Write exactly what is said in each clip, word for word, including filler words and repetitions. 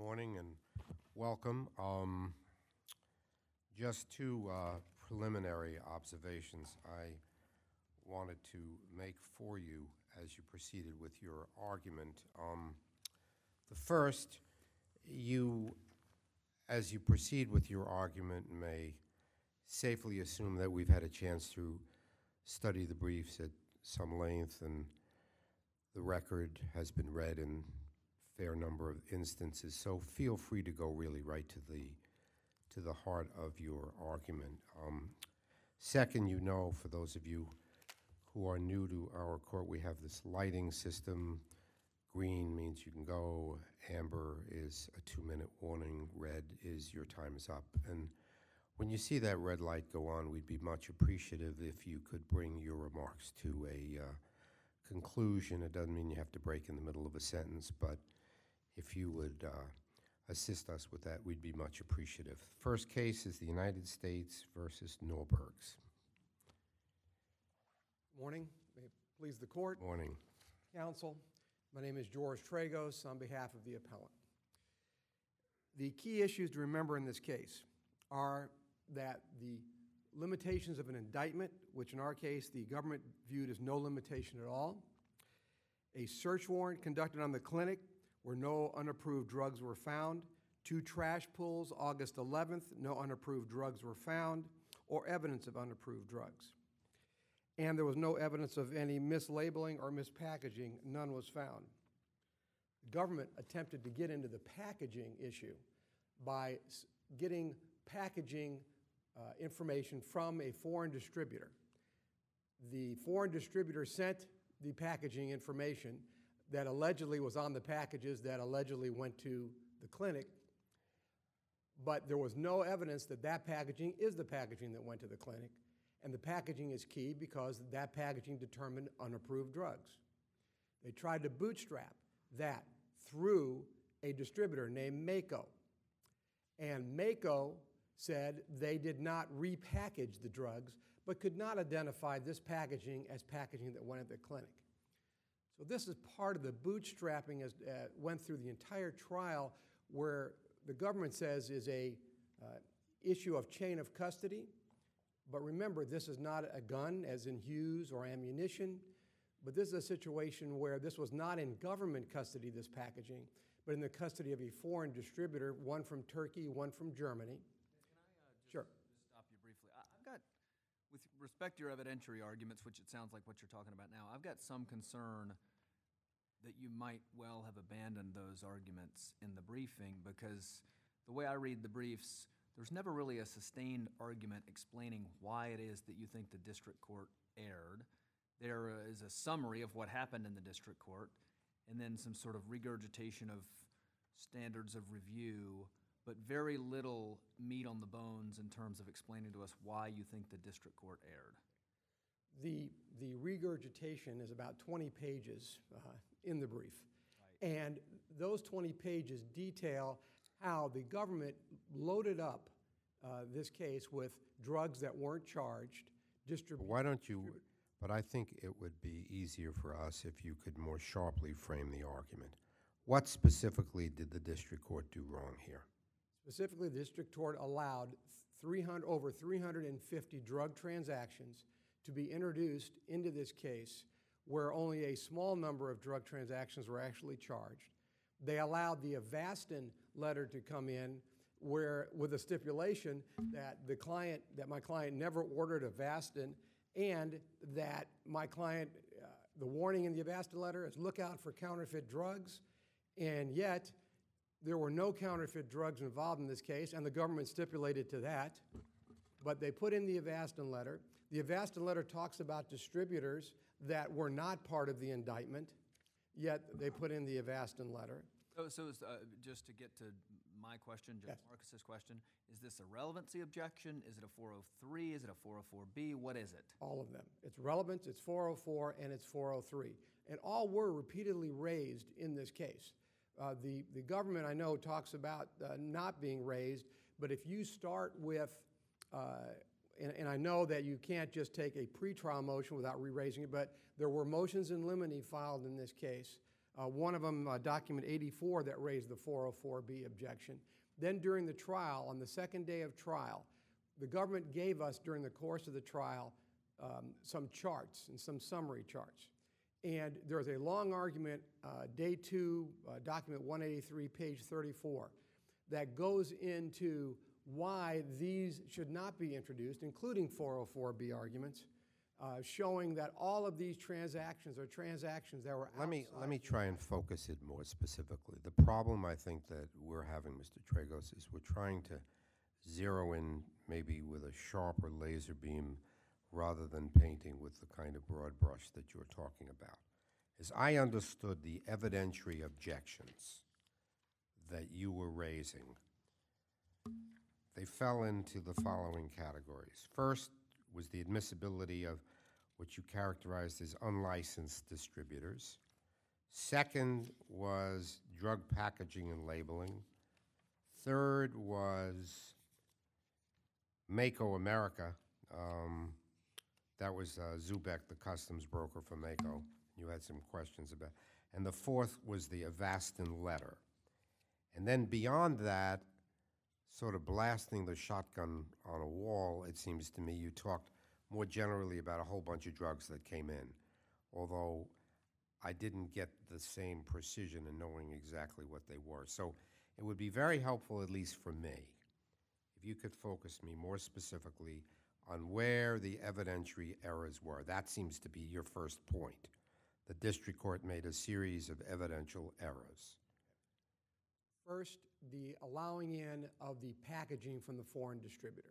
morning and welcome. Um, just two uh, preliminary observations I wanted to make for you as you proceeded with your argument. Um, the first, you, as you proceed with your argument, may safely assume that we've had a chance to study the briefs at some length, and the record has been read in a fair number of instances. So feel free to go really right to the to the heart of your argument. Um, second, you know, for those of you who are new to our court, we have this lighting system. Green means you can go. Amber is a two-minute warning. Red is your time is up. And when you see that red light go on, we'd be much appreciative if you could bring your remarks to a uh, conclusion. It doesn't mean you have to break in the middle of a sentence, but if you would uh, assist us with that, we'd be much appreciative. First case is the United States versus Norbergs. Morning. May it please the court. Morning. Counsel, my name is George Tragos on behalf of the appellant. The key issues to remember in this case are that the limitations of an indictment, which in our case the government viewed as no limitation at all, a search warrant conducted on the clinic where no unapproved drugs were found, two trash pulls August eleventh, no unapproved drugs were found, or evidence of unapproved drugs. And there was no evidence of any mislabeling or mispackaging, none was found. The government attempted to get into the packaging issue by getting packaging uh, information from a foreign distributor. The foreign distributor sent the packaging information that allegedly was on the packages that allegedly went to the clinic, but there was no evidence that that packaging is the packaging that went to the clinic. And the packaging is key because that packaging determined unapproved drugs. They tried to bootstrap that through a distributor named Mako. And Mako said they did not repackage the drugs, but could not identify this packaging as packaging that went at the clinic. So this is part of the bootstrapping as uh, went through the entire trial, where the government says is a uh, issue of chain of custody. But remember, this is not a gun, as in Hughes, or ammunition, but this is a situation where this was not in government custody, this packaging, but in the custody of a foreign distributor, one from Turkey, one from Germany. Can I uh, just, Sure. just stop you briefly? I, I've got, with respect to your evidentiary arguments, which it sounds like what you're talking about now, I've got some concern that you might well have abandoned those arguments in the briefing, because the way I read the briefs, there's never really a sustained argument explaining why it is that you think the district court erred. There is a summary of what happened in the district court, and then some sort of regurgitation of standards of review, but very little meat on the bones in terms of explaining to us why you think the district court erred. The, the regurgitation is about twenty pages uh, in the brief. Right. And those twenty pages detail how the government loaded up uh, this case with drugs that weren't charged. Distribu- Why don't you, but I think it would be easier for us if you could more sharply frame the argument. What specifically did the district court do wrong here? Specifically, the district court allowed three hundred, over three hundred fifty drug transactions to be introduced into this case, where only a small number of drug transactions were actually charged. They allowed the Avastin letter to come in, where with a stipulation that the client, that my client never ordered Avastin, and that my client, uh, the warning in the Avastin letter is look out for counterfeit drugs, and yet there were no counterfeit drugs involved in this case, and the government stipulated to that, but they put in the Avastin letter. The Avastin letter talks about distributors that were not part of the indictment, yet they put in the Avastin letter. So, so uh, just to get to my question, Judge Yes. Marcus's question, is this a relevancy objection? Is it a four oh three? Is it a four oh four B? What is it? All of them. It's relevance, it's four oh four, and it's four oh three. And all were repeatedly raised in this case. Uh, the, the government, I know, talks about uh, not being raised, but if you start with, uh, and, and I know that you can't just take a pretrial motion without re-raising it, but there were motions in limine filed in this case Uh, one of them, uh, document eighty-four, that raised the four oh four B objection. Then during the trial, on the second day of trial, the government gave us, during the course of the trial, um, some charts and some summary charts. And there was a long argument, uh, day two, uh, document one eighty-three, page thirty-four, that goes into why these should not be introduced, including four oh four B arguments, uh, showing that all of these transactions are transactions that were Let me, outside let me the- try and focus it more specifically. The problem I think that we're having, Mister Tragos, is we're trying to zero in maybe with a sharper laser beam rather than painting with the kind of broad brush that you're talking about. As I understood the evidentiary objections that you were raising, they fell into the following categories. First was the admissibility of what you characterized as unlicensed distributors. Second was drug packaging and labeling. Third was Mako America. Um, that was uh, Zubek, the customs broker for Mako. You had some questions about. And the fourth was the Avastin letter. And then beyond that, sort of blasting the shotgun on a wall, it seems to me, you talked more generally about a whole bunch of drugs that came in, although I didn't get the same precision in knowing exactly what they were. So it would be very helpful, at least for me, if you could focus me more specifically on where the evidentiary errors were. That seems to be your first point. The district court made a series of evidential errors. First, the allowing in of the packaging from the foreign distributor.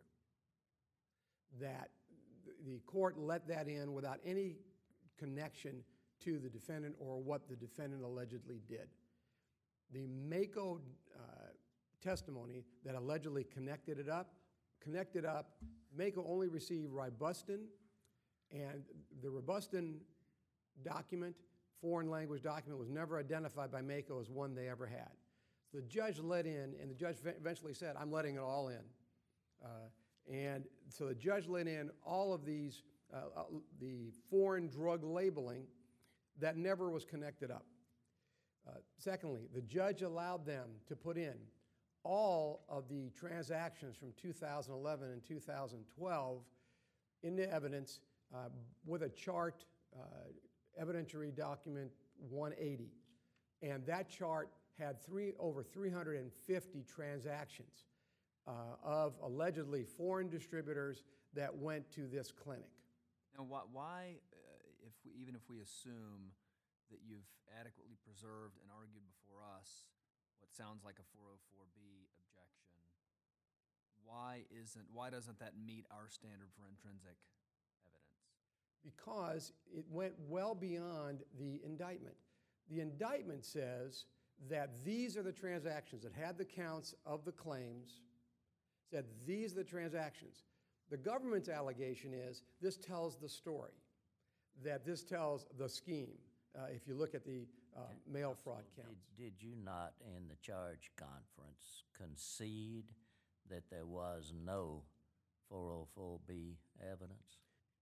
That the court let that in without any connection to the defendant or what the defendant allegedly did. The Mako uh, testimony that allegedly connected it up, connected up, Mako only received Ribustin, and the Ribustin document, foreign language document, was never identified by Mako as one they ever had. So the judge let in, and the judge eventually said, I'm letting it all in. Uh, and so the judge let in all of these, uh, uh, the foreign drug labeling that never was connected up. Uh, secondly, the judge allowed them to put in all of the transactions from two thousand eleven and two thousand twelve into evidence uh, with a chart, uh, evidentiary document one eighty. And that chart had three, over three hundred fifty transactions uh, of allegedly foreign distributors that went to this clinic. Now, why, why uh, if we, even if we assume that you've adequately preserved and argued before us what sounds like a four oh four B objection, why isn't, why doesn't that meet our standard for intrinsic evidence? Because it went well beyond the indictment. The indictment says that these are the transactions that had the counts of the claims, said these are the transactions. The government's allegation is this tells the story, that this tells the scheme. Uh, if you look at the uh, mail fraud counts. Did, did you not, in the charge conference, concede that there was no four oh four B evidence?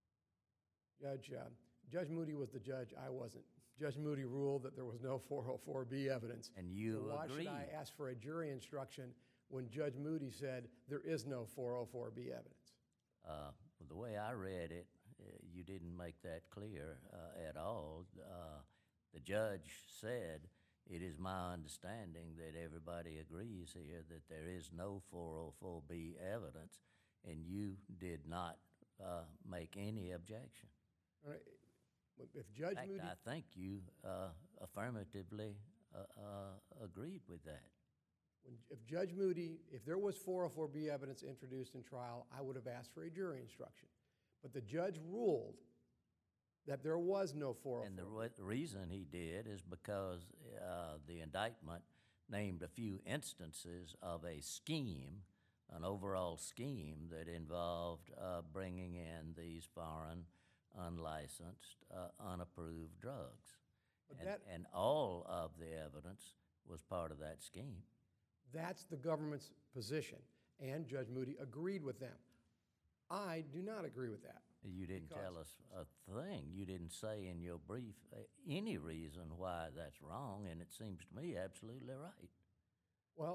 Judge, uh, Judge Moody was the judge, I wasn't. Judge Moody ruled that there was no four oh four B evidence. And you so why agreed. should I ask for a jury instruction when Judge Moody said there is no four oh four B evidence? Uh, well, the way I read it, uh, you didn't make that clear uh, at all. Uh, the judge said, it is my understanding that everybody agrees here that there is no four oh four B evidence, and you did not uh, make any objection. All right. If Judge In fact, Moody, I think you uh, affirmatively uh, uh, agreed with that. when, if Judge Moody, if there was four oh four B evidence introduced in trial, I would have asked for a jury instruction. But the judge ruled that there was no four oh four. And the re- reason he did is because uh, the indictment named a few instances of a scheme, an overall scheme that involved uh, bringing in these foreign, unlicensed, uh, unapproved drugs. But And, that- and all of the evidence was part of that scheme. That's the government's position, and Judge Moody agreed with them. I do not agree with that. You didn't Because- tell us a thing. You didn't say in your brief uh, any reason why that's wrong, and it seems to me absolutely right. Well,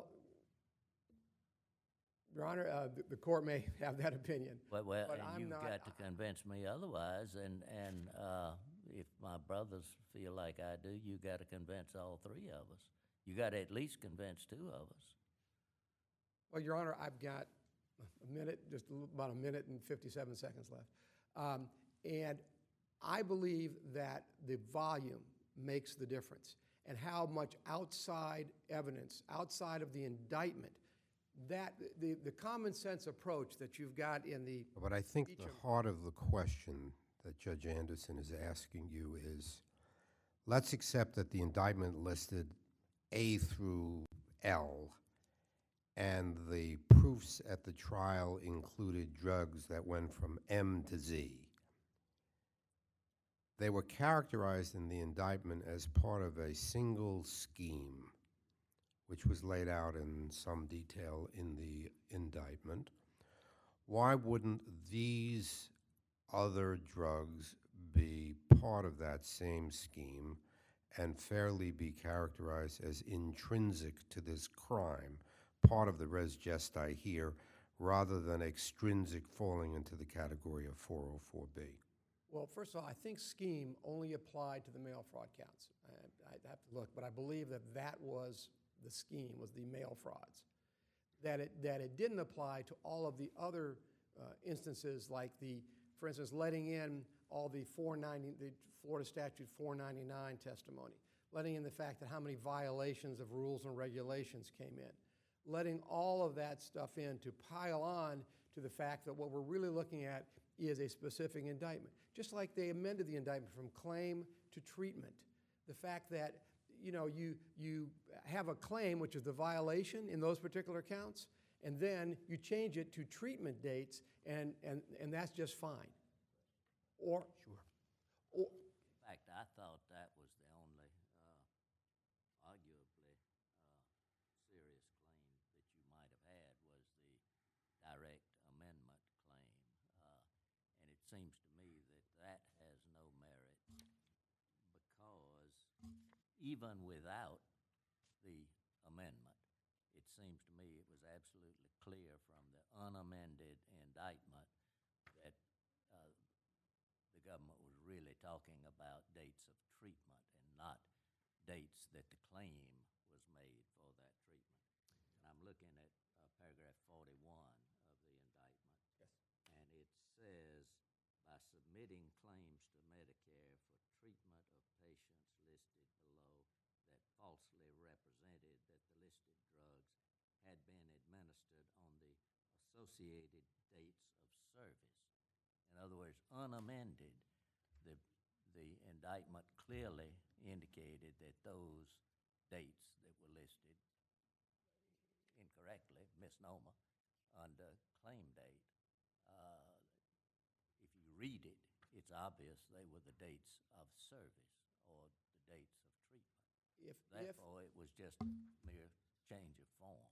Your Honor, uh, the, the court may have that opinion. Well, well, But and I'm you've not- got to convince me otherwise, and, and uh, if my brothers feel like I do, you got to convince all three of us. You got to at least convince two of us. Well, Your Honor, I've got a minute, just a little- about a minute and fifty-seven seconds left. Um, and I believe that the volume makes the difference, and how much outside evidence, outside of the indictment, that the, the common sense approach that you've got in the, But I think Each the of- heart of the question that Judge Anderson is asking you is, let's accept that the indictment listed A through L, and the proofs at the trial included drugs that went from M to Z. They were characterized in the indictment as part of a single scheme, which was laid out in some detail in the indictment. Why wouldn't these other drugs be part of that same scheme and fairly be characterized as intrinsic to this crime, part of the res gestae here, rather than extrinsic falling into the category of four oh four B? well, first of all, I think scheme only applied to the mail fraud counts. I, I'd have to look, but I believe that that was the scheme, was the mail frauds. That it, that it didn't apply to all of the other uh, instances, like the, for instance, letting in all the four ninety, the Florida statute four ninety-nine testimony, letting in the fact that how many violations of rules and regulations came in, letting all of that stuff in to pile on to the fact that what we're really looking at is a specific indictment. Just like they amended the indictment from claim to treatment. The fact that, you know, you, you have a claim, which is the violation in those particular counts, and then you change it to treatment dates, and, and, and that's just fine. Or, Sure. or, In fact, I thought that was the only, uh, arguably, uh, serious claim that you might have had was the direct amendment claim. Uh, and it seems to me that that has no merit because even without the amendment, it seems to me it was absolutely clear from the unamended indictment that uh, the government was really talking about dates of treatment and not dates that the claim was made for that treatment. And I'm looking at uh, paragraph forty-one of the indictment. Yes. And it says, by submitting claims to Medicare for treatment of patients listed below that falsely represented that the listed drugs had been administered on the associated dates of service. In other words, unamended, the, the indictment clearly indicated that those dates that were listed incorrectly, misnomer, under claim date, uh, if you read it, it's obvious they were the dates of service or the dates of treatment. if, if Therefore, it was just a mere change of form.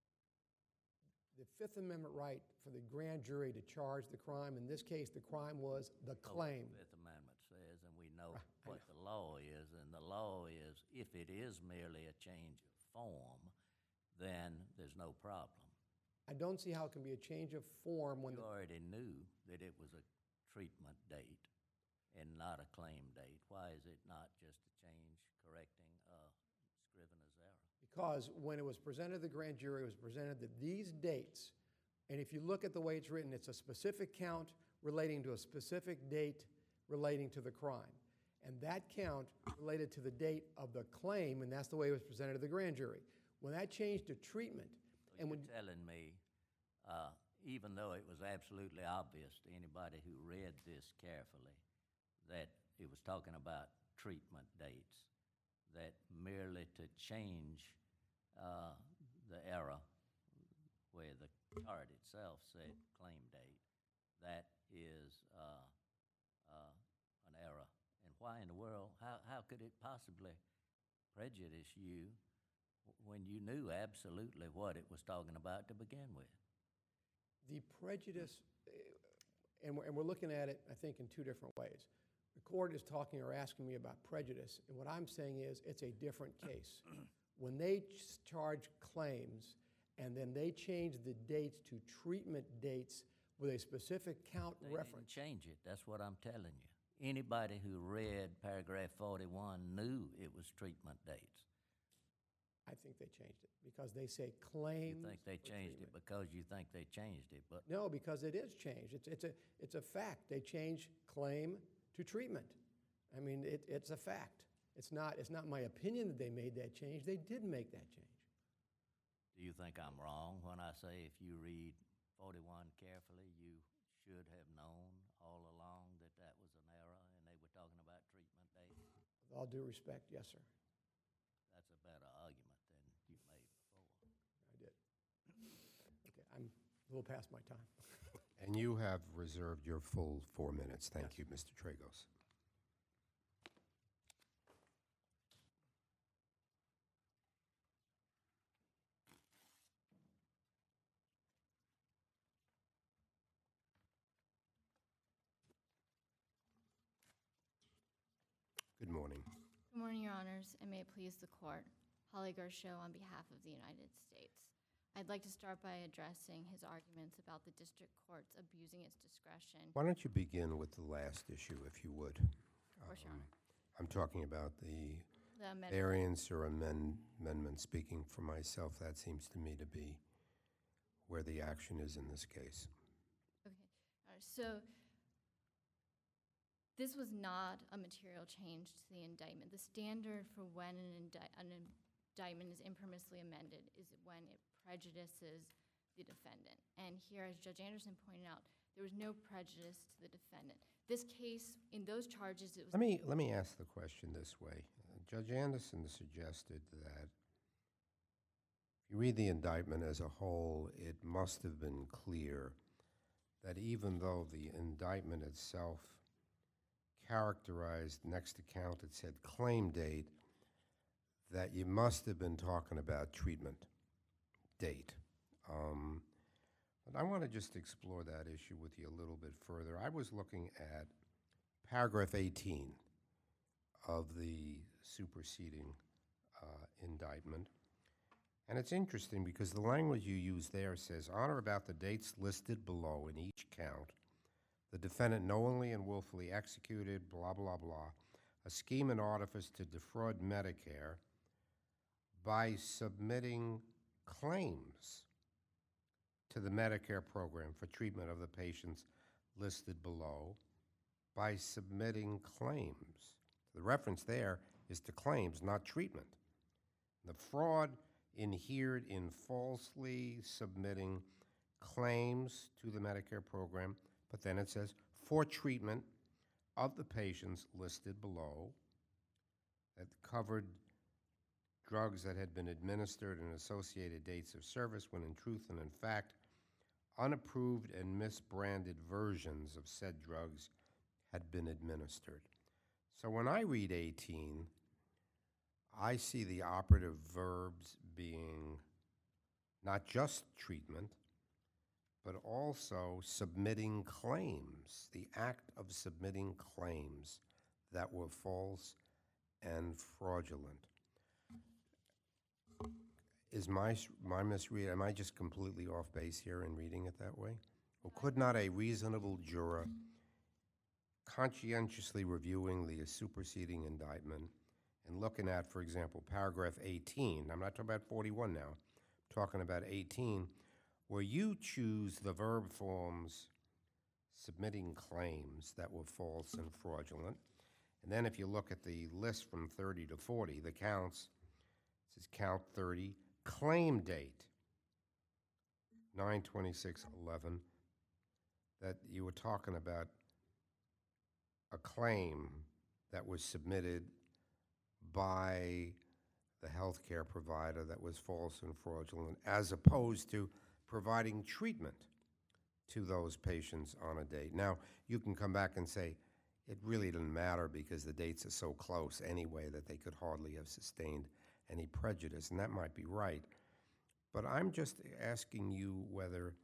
the Fifth Amendment right for the grand jury to charge the crime, in this case, the crime was the Know what claim. The Fifth Amendment says, and we know Right, I what the law is, and the law is if it is merely a change of form, then there's no problem. I don't see how it can be a change of form when You the, already knew that it was a treatment date and not a claim date. Why is it not just a change correcting a scrivener's error? because when it was presented to the grand jury, it was presented that these dates, and if you look at the way it's written, it's a specific count relating to a specific date relating to the crime. And that count related to the date of the claim, and that's the way it was presented to the grand jury. When that changed to treatment, So and you're when, telling me, uh, even though it was absolutely obvious to anybody who read this carefully that it was talking about treatment dates, that merely to change uh, the error where the chart itself said claim date, that is uh, uh, an error. And why in the world, how, how could it possibly prejudice you when you knew absolutely what it was talking about to begin with? the prejudice, And we're, and we're looking at it, I think, in two different ways. The court is talking or asking me about prejudice, and what I'm saying is it's a different case. When they ch- charge claims and then they change the dates to treatment dates with a specific count They didn't reference. change it, that's what I'm telling you. Anybody who read paragraph forty-one knew it was treatment dates. I think they changed it because they say claims. You think they for changed it treatment. because you think they changed it, but No, because it is changed. It's, it's, a, it's a fact. They change claim to treatment. I mean, it, it's a fact. It's not, it's not my opinion that they made that change. They did make that change. do you think I'm wrong when I say if you read forty-one carefully, you should have known all along that that was an error and they were talking about treatment dates? With all due respect, yes, sir. That's a better argument than you made before. I did. Okay, I'm a little past my time. And you have reserved your full four minutes. Thank you, Mister Tragos. Good morning. Good morning, Your Honors, and may it please the Court. Holly Gershow on behalf of the United States. I'd like to start by addressing his arguments about the district courts abusing its discretion. Why don't you begin with the last issue, if you would? Of course, Your Honor. I'm talking about the The amendment. variance or amend- amendment. Speaking for myself, that seems to me to be where the action is in this case. Okay. All right, so this was not a material change to the indictment. The standard for when an, indi- an indictment is impermissibly amended is when it prejudices the defendant. And here, as Judge Anderson pointed out, there was no prejudice to the defendant. This case, in those charges, it was. Let me, let me ask the question this way. Uh, Judge Anderson suggested that if you read the indictment as a whole, it must have been clear that even though the indictment itself characterized next to count, it said claim date, that you must have been talking about treatment date. Um, but I want to just explore that issue with you a little bit further. I was looking at paragraph eighteen of the superseding uh, indictment, and it's interesting because the language you use there says, on or about the dates listed below in each count, the defendant knowingly and willfully executed, blah, blah, blah, a scheme and artifice to defraud Medicare by submitting claims to the Medicare program for treatment of the patients listed below by submitting claims. The reference there is to claims, not treatment. The fraud inhered in falsely submitting claims to the Medicare program, but then it says, for treatment of the patients listed below that covered drugs that had been administered and associated dates of service when in truth and in fact, unapproved and misbranded versions of said drugs had been administered. So when I read eighteen, I see the operative verbs being not just treatment, but also submitting claims, the act of submitting claims that were false and fraudulent. Is my, my misread, am I just completely off base here in reading it that way? Or could not a reasonable juror, conscientiously reviewing the superseding indictment and looking at, for example, paragraph eighteen, I'm not talking about forty-one now, I'm talking about eighteen, where you choose the verb forms submitting claims that were false and fraudulent, and then if you look at the list from thirty to forty, the counts, it says count thirty, claim date, nine twenty-six eleven, that you were talking about a claim that was submitted by the healthcare provider that was false and fraudulent, as opposed to providing treatment to those patients on a date. Now, you can come back and say, it really didn't matter because the dates are so close anyway that they could hardly have sustained any prejudice, and that might be right. But I'm just asking you whether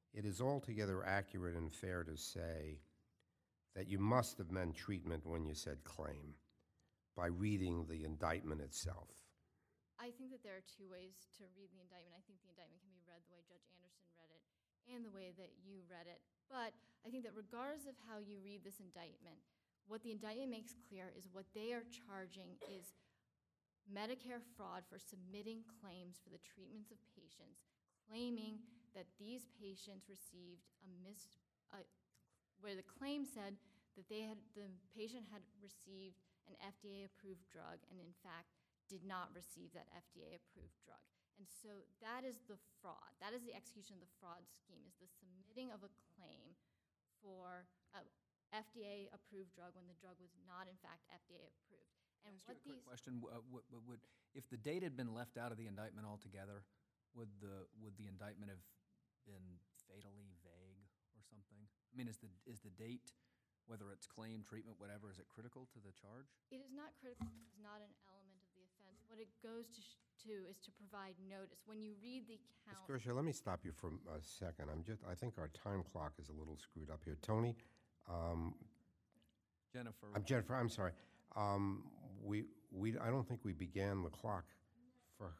it is altogether accurate and fair to say that you must have meant treatment when you said claim by reading the indictment itself. I think that there are two ways to read the indictment. I think the indictment can be read the way Judge Anderson read it and the way that you read it. But I think that regardless of how you read this indictment, what the indictment makes clear is what they are charging is Medicare fraud for submitting claims for the treatments of patients, claiming that these patients received a mis, uh, where the claim said that they had, the patient had received an F D A-approved drug and in fact did not receive that F D A-approved drug. And so that is the fraud. That is the execution of the fraud scheme, is the submitting of a claim for a F D A-approved drug when the drug was not in fact F D A-approved. And Ask you what a quick these question. Uh, would, would- would, if the date had been left out of the indictment altogether, would the, would the indictment have been fatally vague or something? I mean, is the, is the date, whether it's claim, treatment, whatever, is it critical to the charge? It is not critical, it is not an element of the offense. What it goes to, sh- to is to provide notice. When you read the Miz count, Gersha, let me stop you for a second. I'm just, I think our time clock is a little screwed up here. Tony, um, Jennifer? I'm Jennifer, I'm sorry. Um, we, we, I don't think we began the clock for.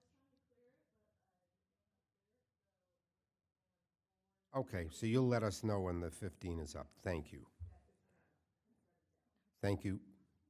Okay, so you'll let us know when the fifteen is up. Thank you. Thank you.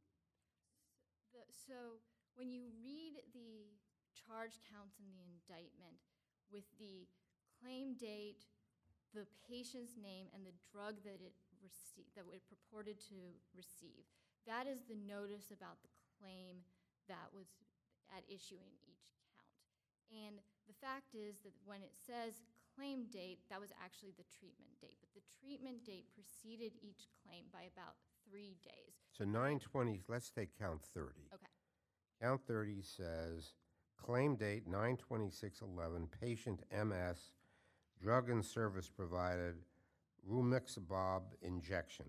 the, so when you read the charge counts in the indictment with the claim date, the patient's name, and the drug that it received, that it purported to receive, that is the notice about the claim that was at issue in each count. And the fact is that when it says claim date, that was actually the treatment date, but the treatment date preceded each claim by about three days. So nine twenty, let's take count thirty. Okay. Count thirty says, claim date nine twenty-six eleven, patient M S, drug and service provided, Rumixabab injection.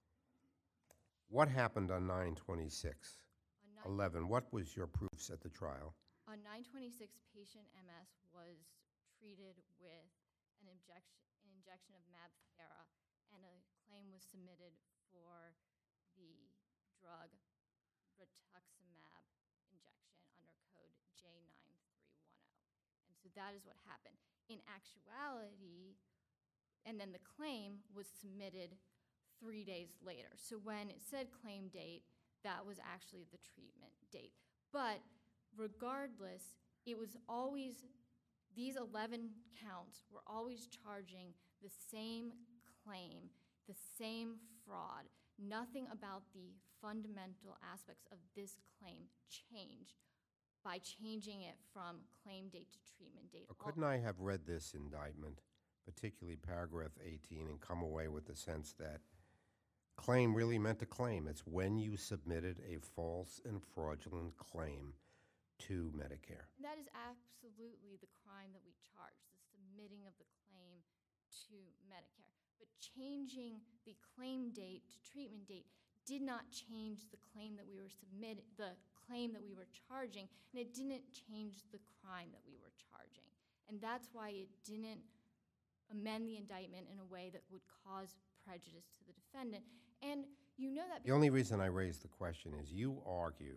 What happened on nine twenty-six On nine, eleven? What was your proofs at the trial? on nine twenty-six, patient M S was treated with an injection, an injection of Mabthera, and a claim was submitted for the drug rituximab injection under code J nine three one zero. And so that is what happened. In actuality, and then the claim was submitted three days later. So when it said claim date, that was actually the treatment date. But regardless, it was always, these eleven counts were always charging the same claim, the same fraud. Nothing about the fundamental aspects of this claim changed by changing it from claim date to treatment date. Or All- couldn't I have read this indictment, particularly paragraph eighteen, and come away with the sense that claim really meant a claim? It's when you submitted a false and fraudulent claim to Medicare. That is absolutely the crime that we charge, the submitting of the claim to Medicare. But changing the claim date to treatment date did not change the claim that we were submitting, the claim that we were charging, and it didn't change the crime that we were charging. And that's why it didn't amend the indictment in a way that would cause prejudice to the defendant. And you know that The only reason I raised the question is you argue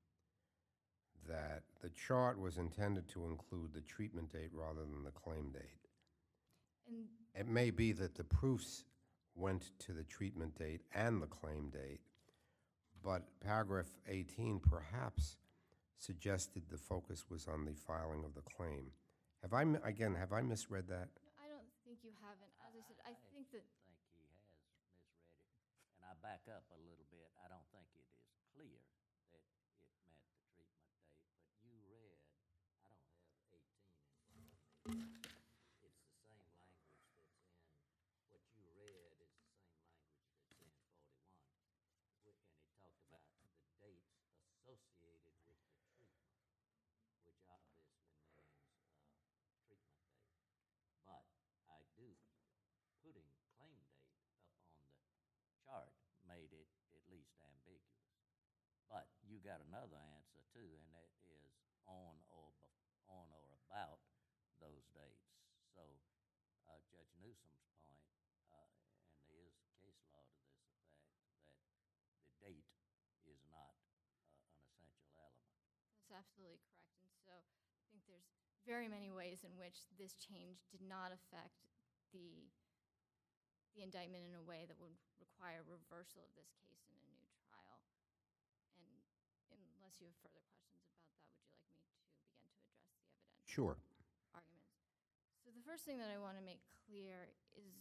that the chart was intended to include the treatment date rather than the claim date. and It may be that the proofs went to the treatment date and the claim date, but paragraph eighteen perhaps suggested the focus was on the filing of the claim. Have I, mi- again, have I misread that? no, I don't think you haven't. As I said, I think that think he has misread it. And I back up a little bit. I don't think it is clear that it met the treatment date, but you read, I don't have eighteen in front of me. It's the same language that's in, what you read is the same language that's in forty-one. Wh- And it talked about the dates associated with the treatment, which obviously means, uh, treatment date. But I do, putting claim date up on the chart made it at least ambiguous. But you got another answer too, and that is on or, bef- on or about those dates. So, uh, Judge Newsom Newsom's point, uh, and there is case law to this effect, that the date is not uh, an essential element. That's absolutely correct. And so I think there's very many ways in which this change did not affect the, the indictment in a way that would require reversal of this case in a new trial. And unless you have further questions about that, would you like me to begin to address the evidentiary Sure. arguments? So the first thing that I want to make clear is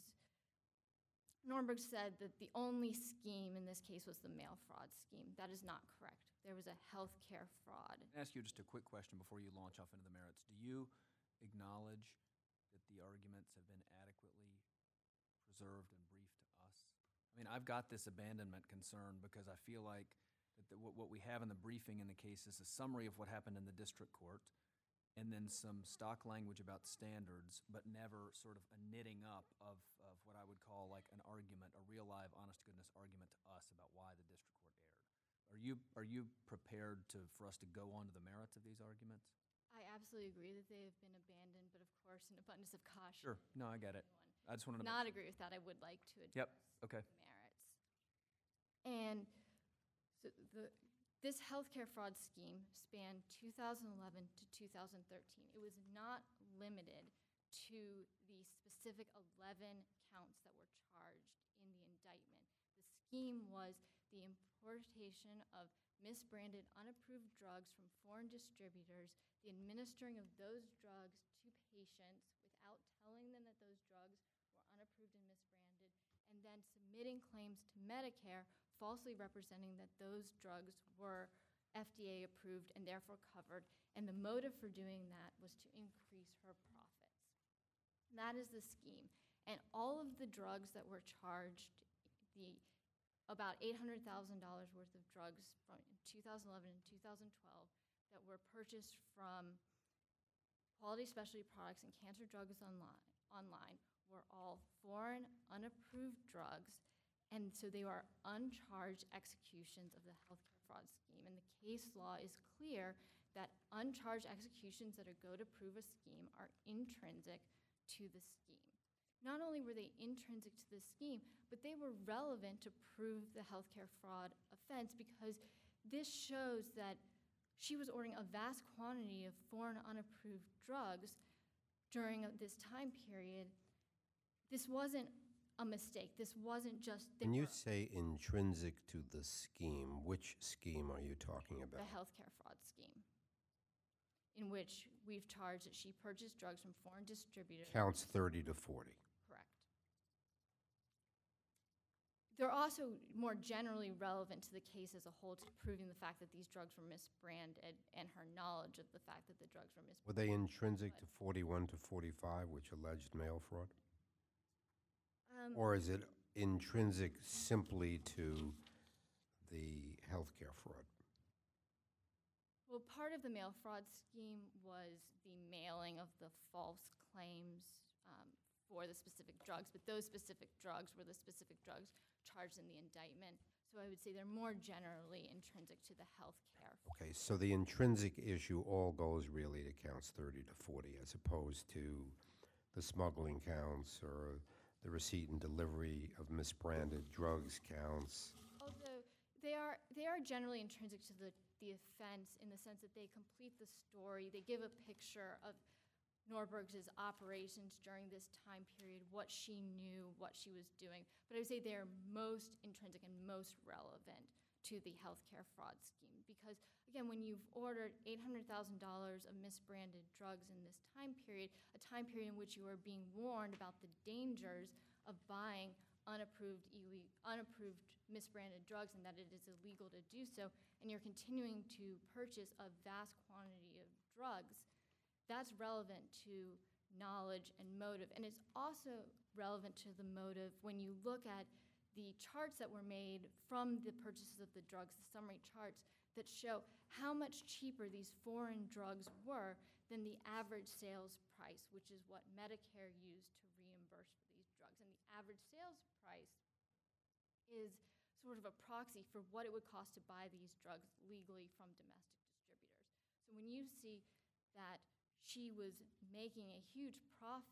Nordberg said that the only scheme in this case was the mail fraud scheme. That is not correct. There was a healthcare fraud. Can I ask you just a quick question before you launch off into the merits? Do you acknowledge that the arguments have been adequately preserved and briefed to us? I mean, I've got this abandonment concern because I feel like that the, what, what we have in the briefing in the case is a summary of what happened in the district court, and then some stock language about standards, but never sort of a knitting up of, of what I would call like an argument, a real live, honest-to-goodness argument to us about why the district court erred. Are you, are you prepared to, for us to go on to the merits of these arguments? I absolutely agree that they have been abandoned, but of course, in abundance of caution. Sure. No, I get it. anyone I just wanted to Not make agree with that. I would like to Yep, address okay. the merits. And so the, this healthcare fraud scheme spanned two thousand eleven to two thousand thirteen. It was not limited to the specific eleven counts that were charged in the indictment. The scheme was the importation of misbranded, unapproved drugs from foreign distributors, the administering of those drugs to patients without telling them that those drugs were unapproved and misbranded, and then submitting claims to Medicare, falsely representing that those drugs were F D A approved and therefore covered, and the motive for doing that was to increase her profits. And that is the scheme. And all of the drugs that were charged, the about eight hundred thousand dollars worth of drugs from two thousand eleven and two thousand twelve that were purchased from Quality Specialty Products and Cancer Drugs Online, online were all foreign, unapproved drugs, and so they are uncharged executions of the healthcare fraud scheme. And the case law is clear that uncharged executions that are go to prove a scheme are intrinsic to the scheme. Not only were they intrinsic to the scheme, but they were relevant to prove the healthcare fraud offense, because this shows that she was ordering a vast quantity of foreign unapproved drugs during this time period. This wasn't a mistake. This wasn't just... When you say intrinsic to the scheme, which scheme are you talking about? The healthcare fraud scheme, in which we've charged that she purchased drugs from foreign distributors. Counts thirty to forty. Correct. They're also more generally relevant to the case as a whole, to proving the fact that these drugs were misbranded and her knowledge of the fact that the drugs were misbranded. Were they intrinsic to forty-one to forty-five, which alleged mail fraud? Um, Or is it intrinsic simply to the healthcare fraud? Well, part of the mail fraud scheme was the mailing of the false claims um, for the specific drugs, but those specific drugs were the specific drugs charged in the indictment. So I would say they're more generally intrinsic to the healthcare. Okay, so the intrinsic issue all goes really to counts thirty to forty, as opposed to the smuggling counts or the receipt and delivery of misbranded drugs counts. Although they are, they are generally intrinsic to the, the offense in the sense that they complete the story. They give a picture of Nordberg's operations during this time period, what she knew, what she was doing. But I would say they're most intrinsic and most relevant to the healthcare fraud scheme. Because, again, when you've ordered eight hundred thousand dollars of misbranded drugs in this time period, a time period in which you are being warned about the dangers of buying unapproved, ille- unapproved misbranded drugs and that it is illegal to do so, and you're continuing to purchase a vast quantity of drugs, that's relevant to knowledge and motive. And it's also relevant to the motive when you look at the charts that were made from the purchases of the drugs, the summary charts that show how much cheaper these foreign drugs were than the average sales price, which is what Medicare used to reimburse for these drugs. And the average sales price is sort of a proxy for what it would cost to buy these drugs legally from domestic distributors. So when you see that she was making a huge profit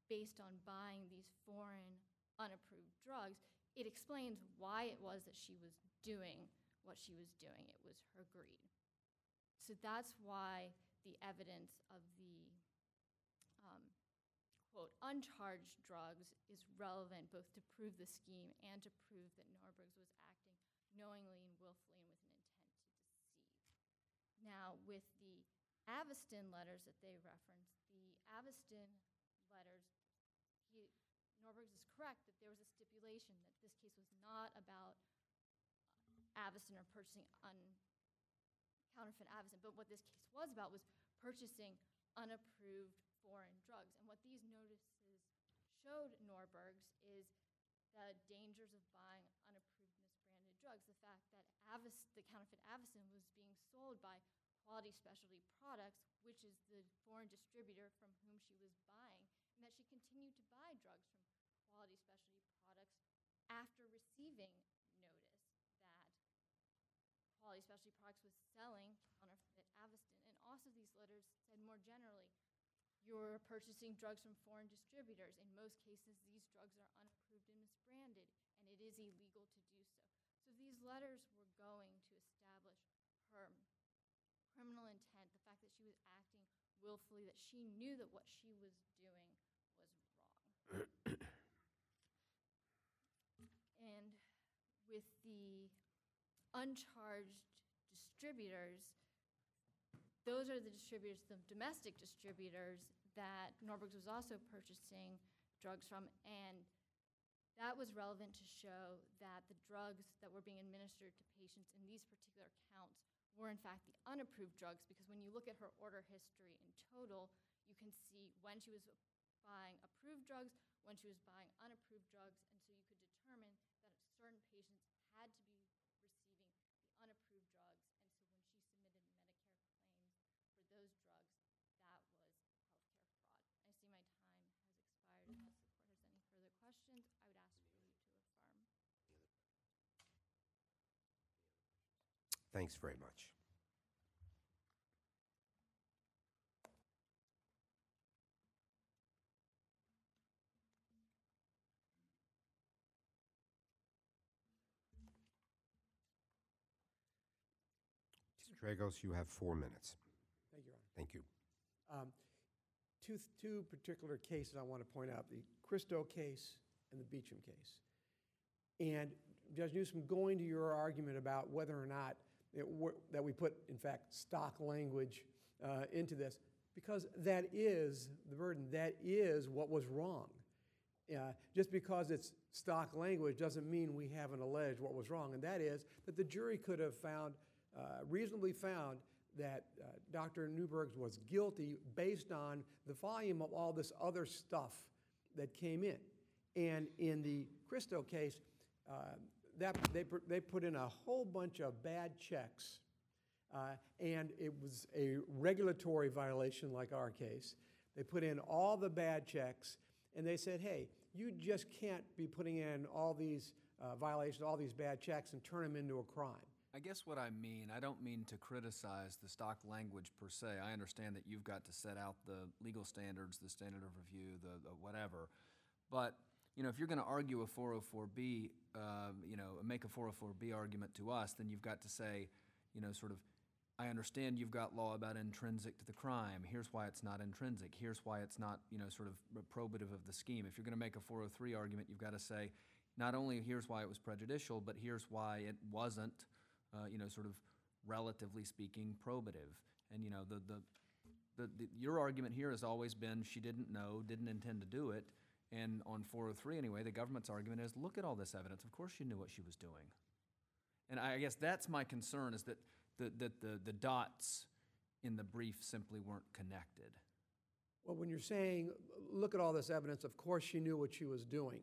based on buying these foreign unapproved drugs, it explains why it was that she was doing what she was doing. It was her greed. So that's why the evidence of the, um, quote, uncharged drugs is relevant both to prove the scheme and to prove that Norbergs was acting knowingly and willfully and with an intent to deceive. Now, with the Aviston letters that they referenced, the Aviston letters, he, Norbergs is correct that there was a stipulation that this case was not about Aviston or purchasing un, counterfeit Aviston, but what this case was about was purchasing unapproved foreign drugs. And what these notices showed Norbergs is the dangers of buying unapproved misbranded drugs. The fact that Avis, the counterfeit Aviston was being sold by Quality Specialty Products, which is the foreign distributor from whom she was buying, and that she continued to buy drugs from Quality Specialty Products after receiving notice that Quality Specialty Products was selling counterfeit Aviston. And also these letters said more generally, you're purchasing drugs from foreign distributors. In most cases, these drugs are unapproved and misbranded, and it is illegal to do so. So these letters were going to establish her criminal intent, the fact that she was acting willfully, that she knew that what she was doing was wrong. And with the uncharged distributors, those are the distributors, the domestic distributors that Norbergs was also purchasing drugs from, and that was relevant to show that the drugs that were being administered to patients in these particular counts were in fact the unapproved drugs, because when you look at her order history in total, you can see when she was buying approved drugs, when she was buying unapproved drugs, and so you could determine that certain patients had to be receiving the unapproved drugs, and so when she submitted Medicare claims for those drugs, that was healthcare fraud. I see my time has expired. Unless the court has any further questions, I would ask for you to affirm. Thanks very much. Mister Tragos, you have four minutes. Thank you, Your Honor. Thank you. Um, two, two particular cases I want to point out, the Christo case and the Beecham case. And Judge Newsom, going to your argument about whether or not it were, that we put, in fact, stock language uh, into this, because that is the burden, that is what was wrong. Uh, just because it's stock language doesn't mean we haven't alleged what was wrong, and that is that the jury could have found, uh, reasonably found, that uh, Doctor Newbergs was guilty based on the volume of all this other stuff that came in. And in the Christo case, uh, that they, they put in a whole bunch of bad checks, uh, and it was a regulatory violation like our case. They put in all the bad checks, and they said, hey, you just can't be putting in all these uh, violations, all these bad checks, and turn them into a crime. I guess what I mean, I don't mean to criticize the stock language per se. I understand that you've got to set out the legal standards, the standard of review, the, the whatever. But, you know, if you're going to argue a four oh four B, uh, you know, make a four oh four B argument to us, then you've got to say, you know, sort of, I understand you've got law about intrinsic to the crime. Here's why it's not intrinsic. Here's why it's not, you know, sort of probative of the scheme. If you're going to make a four oh three argument, you've got to say, not only here's why it was prejudicial, but here's why it wasn't, uh, you know, sort of relatively speaking, probative. And, you know, the, the, the, the your argument here has always been she didn't know, didn't intend to do it. And on four oh three anyway, the government's argument is, look at all this evidence. Of course she knew what she was doing. And I guess that's my concern, is that the, that the, the dots in the brief simply weren't connected. Well, when you're saying, look at all this evidence, of course she knew what she was doing,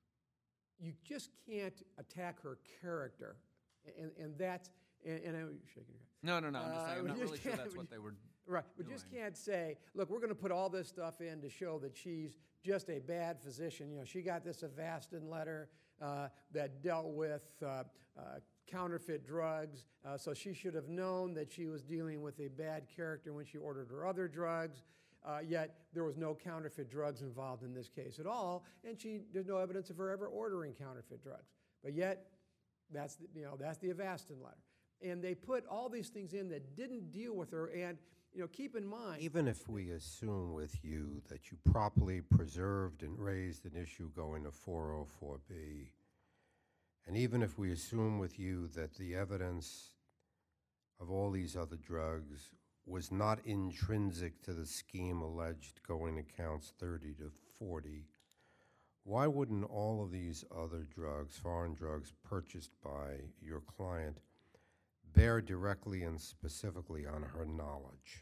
you just can't attack her character. And, and that's, and, and I know you're shaking your head. No, no, no, I'm just saying, I'm Uh, not we really just sure can't- that's what they were Right, we doing. just can't say, look, we're going to put all this stuff in to show that she's just a bad physician. You know, she got this Avastin letter uh, that dealt with uh, uh, counterfeit drugs, uh, so she should have known that she was dealing with a bad character when she ordered her other drugs. Uh, yet, there was no counterfeit drugs involved in this case at all, and she, there's no evidence of her ever ordering counterfeit drugs. But yet, that's, the, you know, that's the Avastin letter. And they put all these things in that didn't deal with her, and, you know, keep in mind. Even if we assume with you that you properly preserved and raised an issue going to four oh four B, and even if we assume with you that the evidence of all these other drugs was not intrinsic to the scheme alleged going to counts thirty to forty, why wouldn't all of these other drugs, foreign drugs purchased by your client, bear directly and specifically on her knowledge?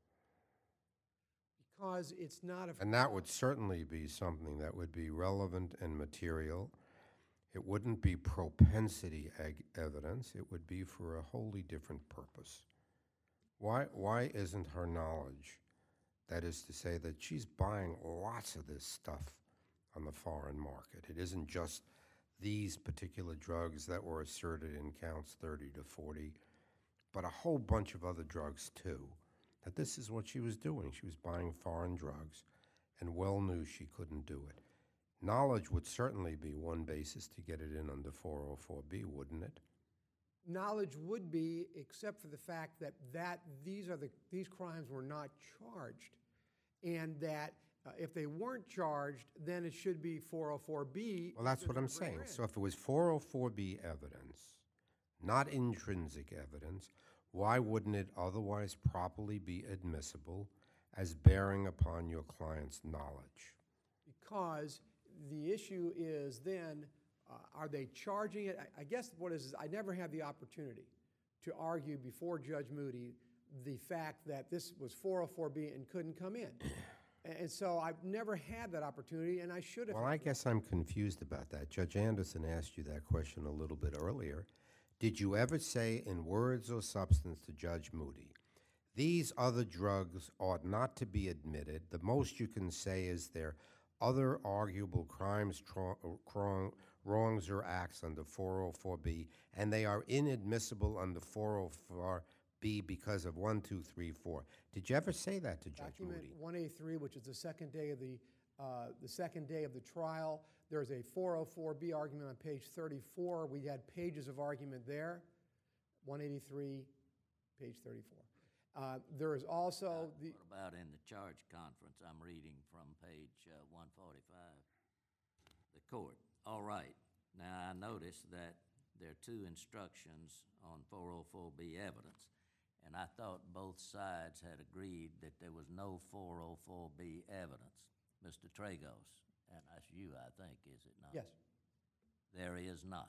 Because it's not a. And that would certainly be something that would be relevant and material. It wouldn't be propensity eg- evidence. It would be for a wholly different purpose. Why, why isn't her knowledge, that is to say that she's buying lots of this stuff on the foreign market? It isn't just these particular drugs that were asserted in counts thirty to forty, but a whole bunch of other drugs too. That this is what she was doing. She was buying foreign drugs and well knew she couldn't do it. Knowledge would certainly be one basis to get it in under four oh four B, wouldn't it? Knowledge would be, except for the fact that, that these are the these crimes were not charged, and that uh, if they weren't charged, then it should be four oh four B. Well, that's what I'm saying. So if it was four oh four B evidence, not intrinsic evidence, why wouldn't it otherwise properly be admissible as bearing upon your client's knowledge? Because the issue is then, uh, are they charging it? I, I guess what is, is I never had the opportunity to argue before Judge Moody the fact that this was four oh four B and couldn't come in. And so I've never had that opportunity, and I should have. Well, I guess I'm confused about that. Judge Anderson asked you that question a little bit earlier. Did you ever say in words or substance to Judge Moody, these other drugs ought not to be admitted? The most you can say is they're other arguable crimes, tro- wrong, wrongs, or acts under four oh four B, and they are inadmissible under four oh four B because of one, two, three, four. Did you ever say that to Judge Document Moody? one eighty-three, which is the second day of the uh, the second day of the trial. There's a four oh four B argument on page thirty-four. We had pages of argument there. one eighty-three, page thirty-four. Uh, there is also Uh, the. What about in the charge conference? I'm reading from page uh, one forty-five. The court. All right. Now, I noticed that there are two instructions on four oh four B evidence, and I thought both sides had agreed that there was no four oh four B evidence. Mister Tragos, and that's you, I think, is it not? Yes. There is not.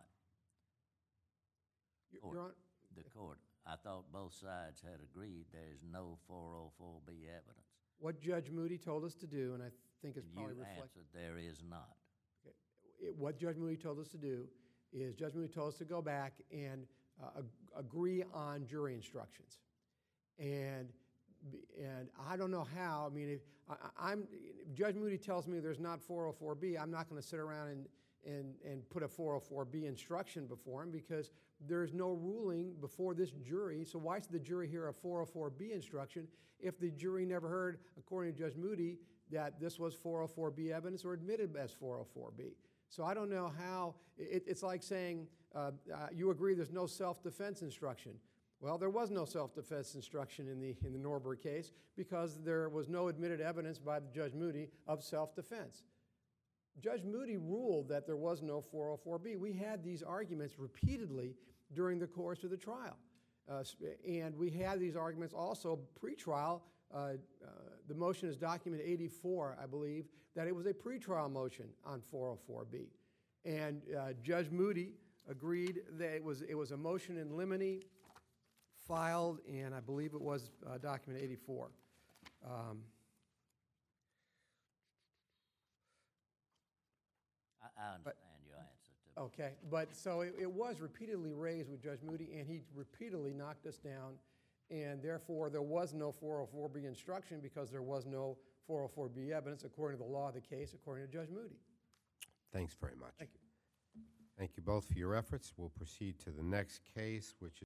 Your- Court. Your Honor, The court. I thought both sides had agreed there is no four oh four B evidence. what Judge Moody told us to do, and I think it's And probably you reflected. answered there is not. It, what Judge Moody told us to do is Judge Moody told us to go back and uh, ag- agree on jury instructions. And, b- and I don't know how, I mean, if I, I- I'm, if Judge Moody tells me there's not four oh four B, I'm not going to sit around and, and, and put a four oh four B instruction before him because there's no ruling before this jury. So why should the jury hear a four oh four B instruction if the jury never heard, according to Judge Moody, that this was four oh four B evidence or admitted as four oh four B? So I don't know how, it, it's like saying, uh, uh, you agree there's no self-defense instruction. Well, there was no self-defense instruction in the, in the Norberg case because there was no admitted evidence by the Judge Moody of self-defense. Judge Moody ruled that there was no four oh four B. We had these arguments repeatedly during the course of the trial. Uh, and we had these arguments also pre-trial. Uh, uh, the motion is document eighty-four, I believe, that it was a pre-trial motion on four oh four B. And uh, Judge Moody agreed that it was, it was a motion in limine filed, and I believe it was uh, document eighty-four. Um, I, I understand your answer to. Okay, but so it, it was repeatedly raised with Judge Moody, and he repeatedly knocked us down, and therefore there was no four oh four B instruction because there was no four oh four B evidence according to the law of the case, according to Judge Moody. Thanks very much. Thank you. Thank you both for your efforts. We'll proceed to the next case, which is